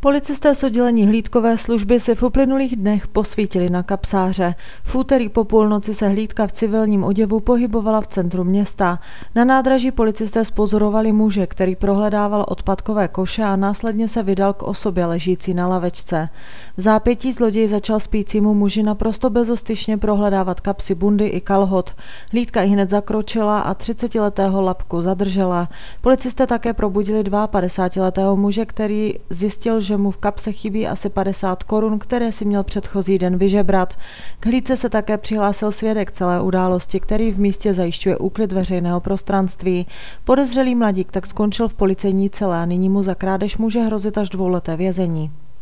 Policisté z oddělení hlídkové služby si v uplynulých dnech posvítili na kapsáře. V úterý po půlnoci se hlídka v civilním oděvu pohybovala v centru města. Na nádraží policisté zpozorovali muže, který prohledával odpadkové koše a následně se vydal k osobě ležící na lavečce. V zápětí zloděj začal spícímu muži naprosto bezostyšně prohledávat kapsy bundy i kalhot. Hlídka ihned zakročila a 30letého Lapku zadržela. Policisté také probudili 52letého muže, který zjistil, že mu v kapse chybí asi 50 korun, které si měl předchozí den vyžebrat. K hlídce se také přihlásil svědek celé události, který v místě zajišťuje úklid veřejného prostranství. Podezřelý mladík tak skončil v policejní celé a nyní mu za krádež může hrozit až 2leté vězení.